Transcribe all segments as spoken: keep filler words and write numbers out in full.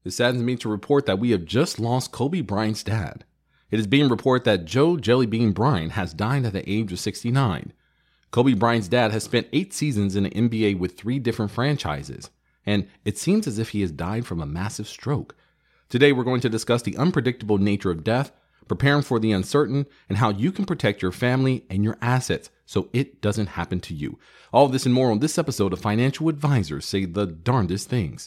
It saddens me to report that we have just lost Kobe Bryant's dad. It is being reported that Joe Jellybean Bryant has died at the age of sixty-nine. Kobe Bryant's dad has spent eight seasons in the N B A with three different franchises, and it seems as if he has died from a massive stroke. Today, we're going to discuss the unpredictable nature of death, preparing for the uncertain, and how you can protect your family and your assets so it doesn't happen to you. All of this and more on this episode of Financial Advisors Say the Darndest Things.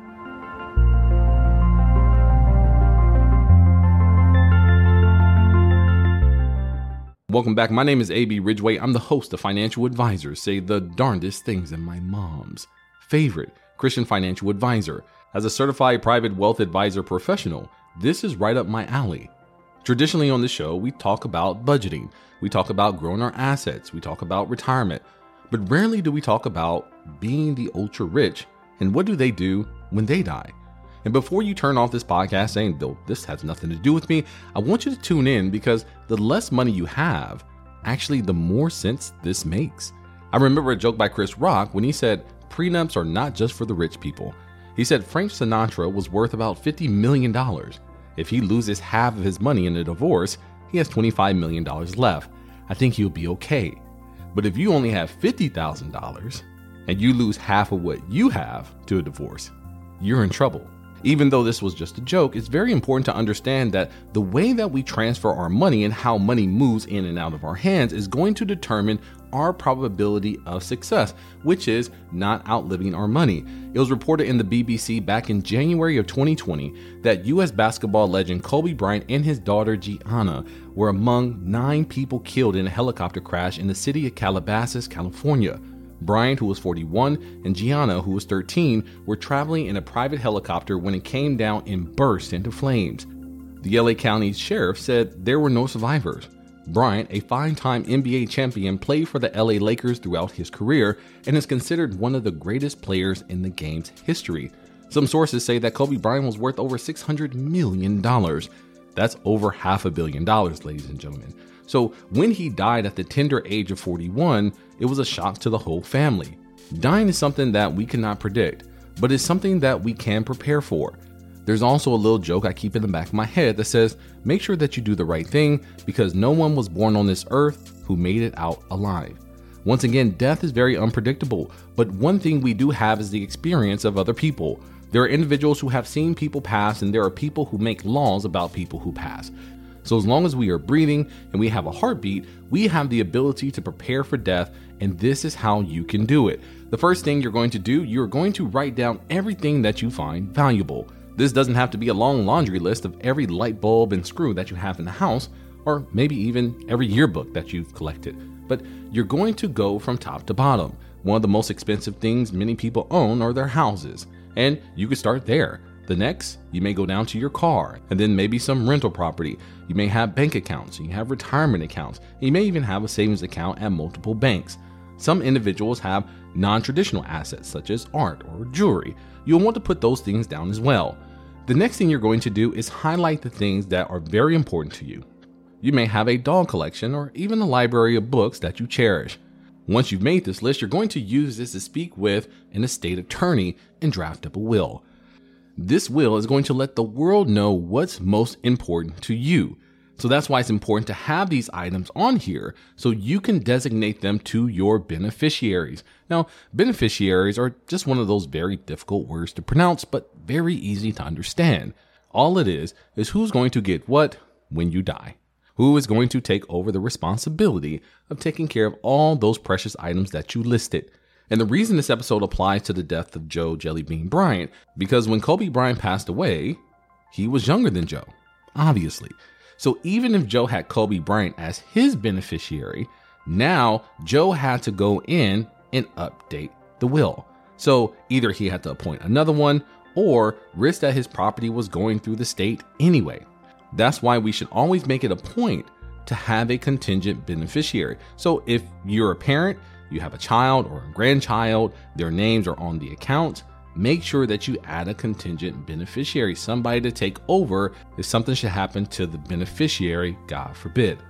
Welcome back. My name is A B Ridgway. I'm the host of Financial Advisors Say the Darndest Things, and my mom's favorite Christian financial advisor. As a certified private wealth advisor professional, this is right up my alley. Traditionally on the show, we talk about budgeting. We talk about growing our assets. We talk about retirement. But rarely do we talk about being the ultra rich and what do they do when they die. And before you turn off this podcast saying, "Bill, this has nothing to do with me," I want you to tune in because the less money you have, actually the more sense this makes. I remember a joke by Chris Rock when he said, prenups are not just for the rich people. He said Frank Sinatra was worth about fifty million dollars. If he loses half of his money in a divorce, he has twenty-five million dollars left. I think he'll be okay. But if you only have fifty thousand dollars and you lose half of what you have to a divorce, you're in trouble. Even though this was just a joke, it's very important to understand that the way that we transfer our money and how money moves in and out of our hands is going to determine our probability of success, which is not outliving our money. It was reported in the B B C back in January of twenty twenty that U S basketball legend Kobe Bryant and his daughter Gianna were among nine people killed in a helicopter crash in the city of Calabasas, California. Bryant, who was forty-one, and Gianna, who was thirteen, were traveling in a private helicopter when it came down and burst into flames. The L A County Sheriff said there were no survivors. Bryant, a five-time N B A champion, played for the L A Lakers throughout his career and is considered one of the greatest players in the game's history. Some sources say that Kobe Bryant was worth over six hundred million dollars. That's over half a billion dollars, ladies and gentlemen. So when he died at the tender age of forty-one, it was a shock to the whole family. Dying is something that we cannot predict, but it's something that we can prepare for. There's also a little joke I keep in the back of my head that says, make sure that you do the right thing because no one was born on this earth who made it out alive. Once again, death is very unpredictable, but one thing we do have is the experience of other people. There are individuals who have seen people pass, and there are people who make laws about people who pass. So as long as we are breathing and we have a heartbeat, we have the ability to prepare for death, and this is how you can do it. The first thing you're going to do, you're going to write down everything that you find valuable. This doesn't have to be a long laundry list of every light bulb and screw that you have in the house, or maybe even every yearbook that you've collected. But you're going to go from top to bottom. One of the most expensive things many people own are their houses, and you could start there. The next, you may go down to your car, and then maybe some rental property. You may have bank accounts, you have retirement accounts, and you may even have a savings account at multiple banks. Some individuals have non-traditional assets such as art or jewelry. You'll want to put those things down as well. The next thing you're going to do is highlight the things that are very important to you. You may have a dog collection or even a library of books that you cherish. Once you've made this list, you're going to use this to speak with an estate attorney and draft up a will. This will is going to let the world know what's most important to you. So that's why it's important to have these items on here so you can designate them to your beneficiaries. Now, beneficiaries are just one of those very difficult words to pronounce, but very easy to understand. All it is is who's going to get what when you die. Who is going to take over the responsibility of taking care of all those precious items that you listed. And the reason this episode applies to the death of Joe Jellybean Bryant, because when Kobe Bryant passed away, he was younger than Joe, obviously. So even if Joe had Kobe Bryant as his beneficiary, now Joe had to go in and update the will. So either he had to appoint another one or risk that his property was going through the state anyway. That's why we should always make it a point to have a contingent beneficiary. So if you're a parent, you have a child or a grandchild, their names are on the account, make sure that you add a contingent beneficiary, somebody to take over if something should happen to the beneficiary, God forbid.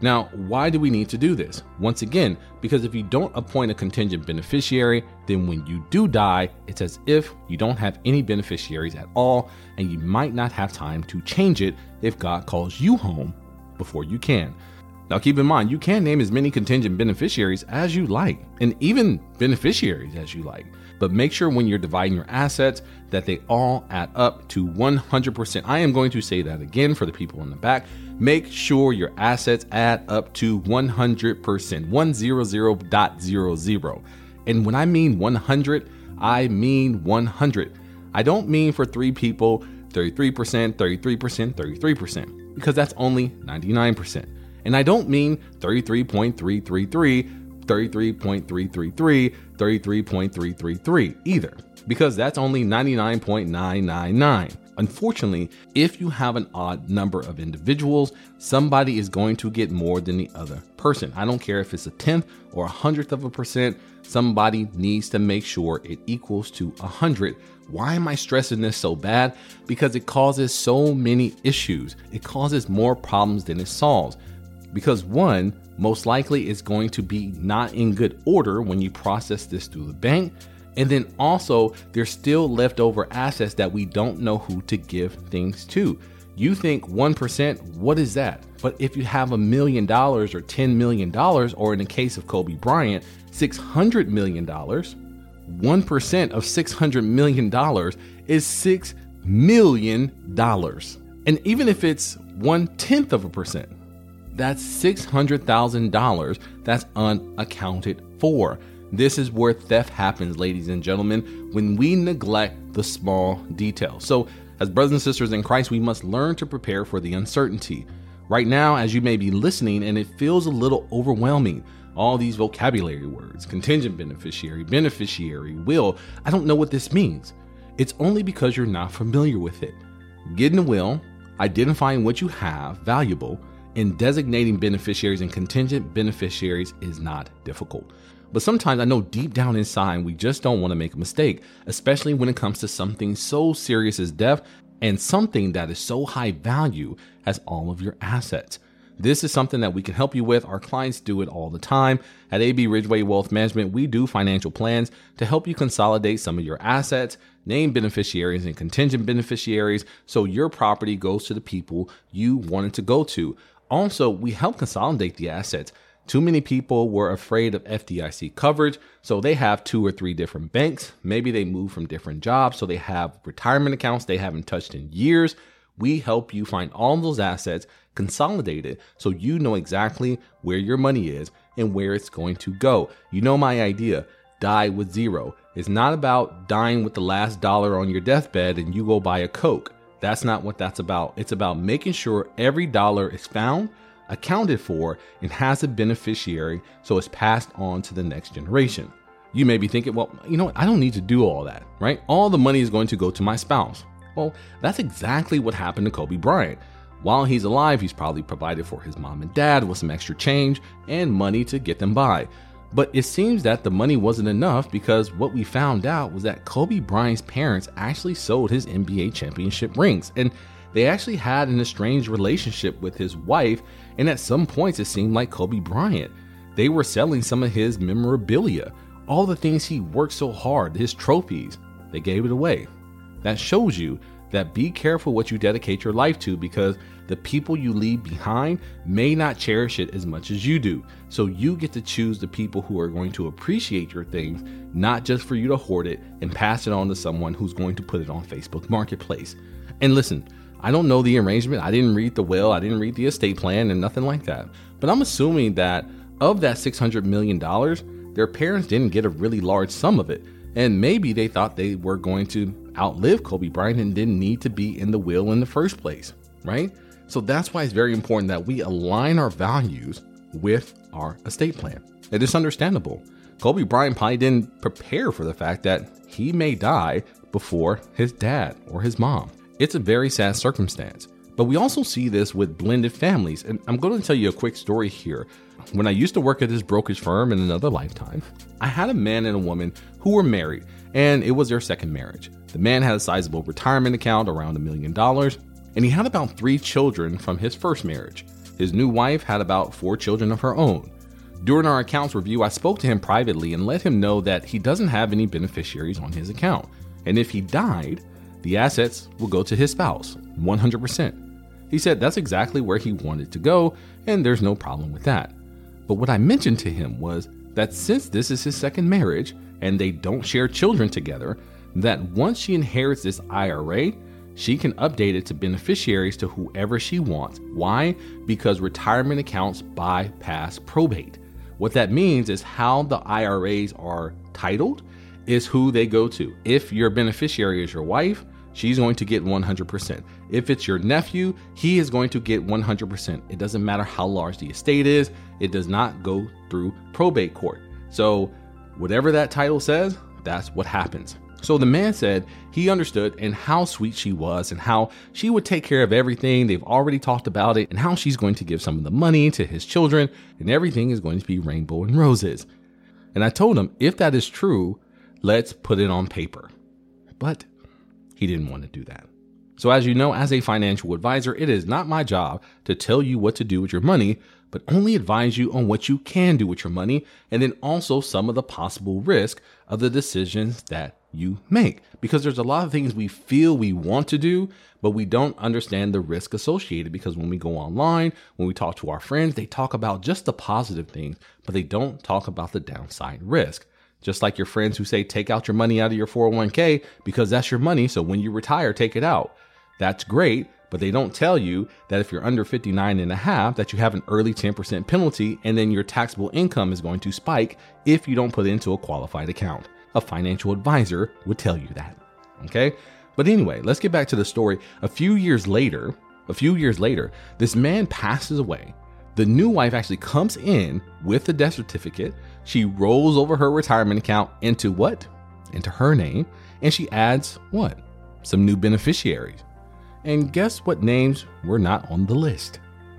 Now, why do we need to do this? Once again, because if you don't appoint a contingent beneficiary, then when you do die, it's as if you don't have any beneficiaries at all, and you might not have time to change it if God calls you home before you can. Now, keep in mind, you can name as many contingent beneficiaries as you like, and even beneficiaries as you like. But make sure when you're dividing your assets that they all add up to one hundred percent. I am going to say that again for the people in the back. Make sure your assets add up to one hundred percent, one hundred point zero zero. And when I mean one hundred, I mean one hundred. I don't mean for three people, thirty-three percent, thirty-three percent, thirty-three percent, because that's only ninety-nine percent. And I don't mean thirty-three point three three three, thirty-three point three three three, thirty-three point three three three either, because that's only ninety-nine point nine nine nine. Unfortunately, if you have an odd number of individuals, somebody is going to get more than the other person. I don't care if it's a tenth or a hundredth of a percent, somebody needs to make sure it equals to a hundred. Why am I stressing this so bad? Because it causes so many issues. It causes more problems than it solves. Because one, most likely is going to be not in good order when you process this through the bank. And then also, there's still leftover assets that we don't know who to give things to. You think one percent, what is that? But if you have a million dollars or ten million dollars, or in the case of Kobe Bryant, six hundred million dollars, one percent of six hundred million dollars is six million dollars. And even if it's one tenth of a percent, that's six hundred thousand dollars that's unaccounted for. This is where theft happens, ladies and gentlemen, when we neglect the small details. So as brothers and sisters in Christ, we must learn to prepare for the uncertainty. Right now, as you may be listening and it feels a little overwhelming, all these vocabulary words, contingent beneficiary, beneficiary, will, I don't know what this means. It's only because you're not familiar with it. Getting a will, identifying what you have valuable, and designating beneficiaries and contingent beneficiaries is not difficult. But sometimes I know deep down inside, we just don't want to make a mistake, especially when it comes to something so serious as death and something that is so high value as all of your assets. This is something that we can help you with. Our clients do it all the time. At A B Ridgeway Wealth Management, we do financial plans to help you consolidate some of your assets, name beneficiaries and contingent beneficiaries, so your property goes to the people you want it to go to. Also, we help consolidate the assets. Too many people were afraid of F D I C coverage, so they have two or three different banks. Maybe they move from different jobs, so they have retirement accounts they haven't touched in years. We help you find all those assets, consolidate it, so you know exactly where your money is and where it's going to go. You know my idea, die with zero. It's not about dying with the last dollar on your deathbed and you go buy a Coke. That's not what that's about. It's about making sure every dollar is found, accounted for, and has a beneficiary so it's passed on to the next generation. You may be thinking, well, you know what? I don't need to do all that, right? All the money is going to go to my spouse. Well, that's exactly what happened to Kobe Bryant. While he's alive, he's probably provided for his mom and dad with some extra change and money to get them by. But it seems that the money wasn't enough, because what we found out was that Kobe Bryant's parents actually sold his N B A championship rings, and they actually had an estranged relationship with his wife, and at some points it seemed like Kobe Bryant, they were selling some of his memorabilia, all the things he worked so hard, his trophies, they gave it away. That shows you that be careful what you dedicate your life to, because the people you leave behind may not cherish it as much as you do. So you get to choose the people who are going to appreciate your things, not just for you to hoard it and pass it on to someone who's going to put it on Facebook Marketplace. And listen, I don't know the arrangement. I didn't read the will. I didn't read the estate plan and nothing like that. But I'm assuming that of that six hundred million dollars, their parents didn't get a really large sum of it. And maybe they thought they were going to outlive Kobe Bryant and didn't need to be in the will in the first place, right? So that's why it's very important that we align our values with our estate plan. It is understandable. Kobe Bryant probably didn't prepare for the fact that he may die before his dad or his mom. It's a very sad circumstance. But we also see this with blended families. And I'm going to tell you a quick story here. When I used to work at this brokerage firm in another lifetime, I had a man and a woman who were married, and it was their second marriage. The man had a sizable retirement account, around a million dollars, and he had about three children from his first marriage. His new wife had about four children of her own. During our accounts review, I spoke to him privately and let him know that he doesn't have any beneficiaries on his account. And if he died, the assets will go to his spouse, one hundred percent. He said that's exactly where he wanted to go, and there's no problem with that. But what I mentioned to him was that since this is his second marriage and they don't share children together, that once she inherits this I R A, she can update it to beneficiaries to whoever she wants. Why? Because retirement accounts bypass probate. What that means is how the I R As are titled is who they go to. If your beneficiary is your wife, she's going to get one hundred percent. If it's your nephew, he is going to get one hundred percent. It doesn't matter how large the estate is. It does not go through probate court. So whatever that title says, that's what happens. So the man said he understood and how sweet she was and how she would take care of everything. They've already talked about it and how she's going to give some of the money to his children and everything is going to be rainbow and roses. And I told him, if that is true, let's put it on paper. But he didn't want to do that. So as you know, as a financial advisor, it is not my job to tell you what to do with your money, but only advise you on what you can do with your money and then also some of the possible risk of the decisions that you make. Because there's a lot of things we feel we want to do, but we don't understand the risk associated, because when we go online, when we talk to our friends, they talk about just the positive things, but they don't talk about the downside risk. Just like your friends who say, take out your money out of your four oh one k because that's your money. So when you retire, take it out. That's great. But they don't tell you that if you're under fifty-nine and a half, that you have an early ten percent penalty, and then your taxable income is going to spike if you don't put it into a qualified account. A financial advisor would tell you that. Okay. But anyway, let's get back to the story. A few years later, a few years later, this man passes away. The new wife actually comes in with the death certificate. She rolls over her retirement account into what? Into her name. And she adds what? Some new beneficiaries. And guess what names were not on the list?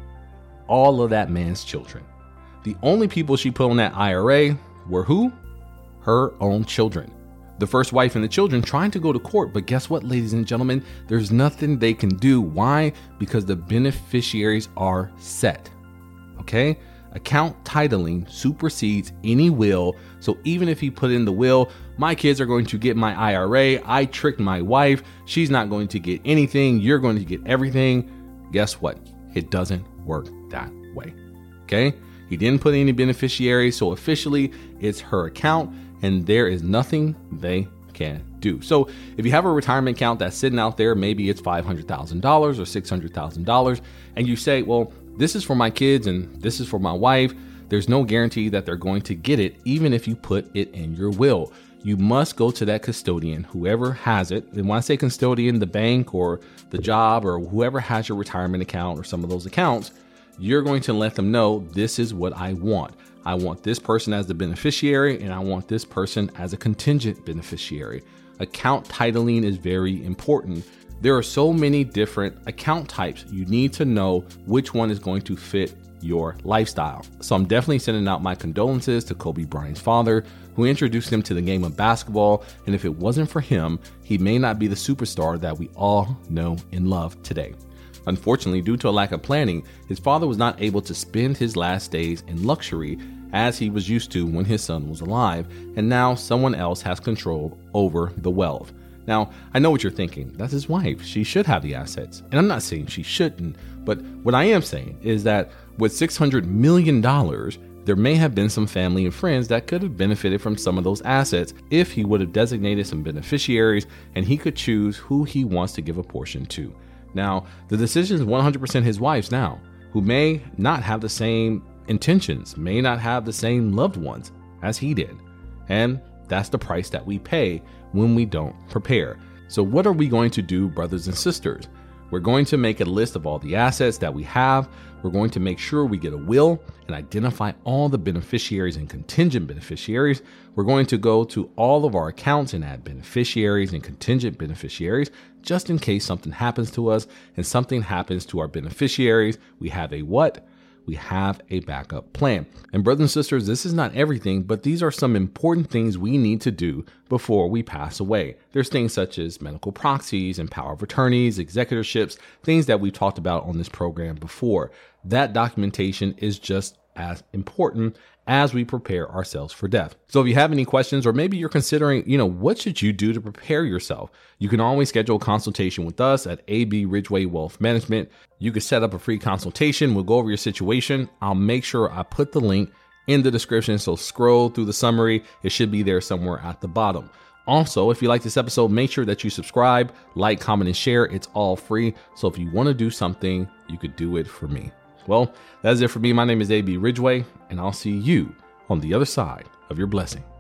All of that man's children. The only people she put on that I R A were who? Her own children. The first wife and the children trying to go to court, but guess what, ladies and gentlemen? There's nothing they can do. Why? Because the beneficiaries are set. Okay? Account titling supersedes any will. So even if he put in the will, my kids are going to get my I R A. I tricked my wife. She's not going to get anything. You're going to get everything. Guess what? It doesn't work that way. Okay? He didn't put any beneficiaries. So officially it's her account and there is nothing they can do. So if you have a retirement account that's sitting out there, maybe it's five hundred thousand dollars or six hundred thousand dollars, and you say, well, this is for my kids and this is for my wife. There's no guarantee that they're going to get it, even if you put it in your will. You must go to that custodian, whoever has it. And when I say custodian, the bank or the job or whoever has your retirement account or some of those accounts, you're going to let them know, this is what I want. I want this person as the beneficiary and I want this person as a contingent beneficiary. Account titling is very important. There are so many different account types. You need to know which one is going to fit your lifestyle. So I'm definitely sending out my condolences to Kobe Bryant's father, who introduced him to the game of basketball. And if it wasn't for him, he may not be the superstar that we all know and love today. Unfortunately, due to a lack of planning, his father was not able to spend his last days in luxury as he was used to when his son was alive. And now someone else has control over the wealth. Now, I know what you're thinking. That's his wife. She should have the assets. And I'm not saying she shouldn't, but what I am saying is that with six hundred million dollars, there may have been some family and friends that could have benefited from some of those assets if he would have designated some beneficiaries and he could choose who he wants to give a portion to. Now, the decision is one hundred percent his wife's now, who may not have the same intentions, may not have the same loved ones as he did. And that's the price that we pay when we don't prepare. So what are we going to do, brothers and sisters? We're going to make a list of all the assets that we have. We're going to make sure we get a will and identify all the beneficiaries and contingent beneficiaries. We're going to go to all of our accounts and add beneficiaries and contingent beneficiaries just in case something happens to us and something happens to our beneficiaries. We have a what? we have a backup plan. And brothers and sisters, this is not everything, but these are some important things we need to do before we pass away. There's things such as medical proxies and power of attorneys, executorships, things that we've talked about on this program before. That documentation is just as important as we prepare ourselves for death. So if you have any questions, or maybe you're considering, you know, what should you do to prepare yourself? You can always schedule a consultation with us at A B Ridgeway Wealth Management. You can set up a free consultation. We'll go over your situation. I'll make sure I put the link in the description. So scroll through the summary. It should be there somewhere at the bottom. Also, if you like this episode, make sure that you subscribe, like, comment, and share. It's all free. So if you want to do something, you could do it for me. Well, that's it for me. My name is A B Ridgeway, and I'll see you on the other side of your blessing.